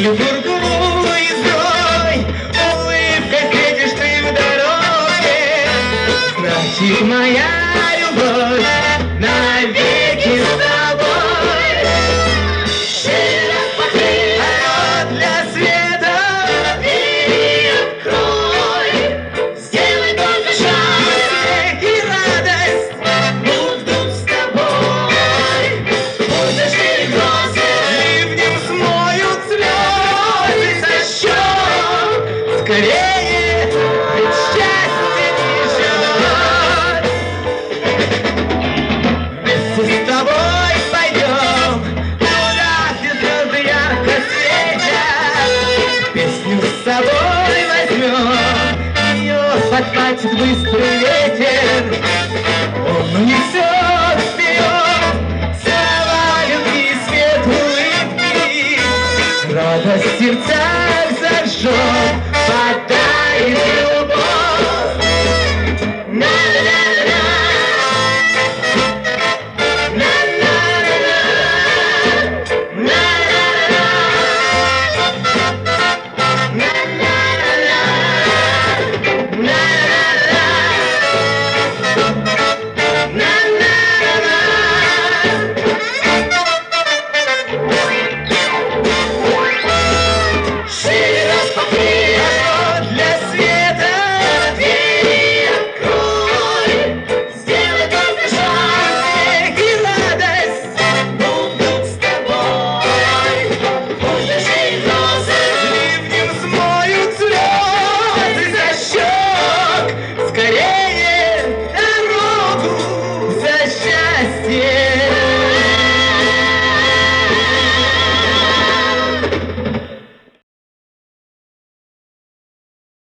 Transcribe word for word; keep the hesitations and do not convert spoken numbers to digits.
Петербургу выездной, улыбкой встретишь ты в дороге. Значит, моя любовь навеки с тобой. Широко покрыть рот для света, двери открой. Сделай только шаг, смех и радость будут с тобой. Пусть дожди и грозы ливнем смоют слезы со щек. Скорее, ведь счастье не ждет. Вместе с тобой пойдем туда, где звезды ярко светят. Песню с собой возьмем, ее подхватит быстрый ветер. Он унесет вперед слова любви, свет улыбки. Радость в сердцах зажжет.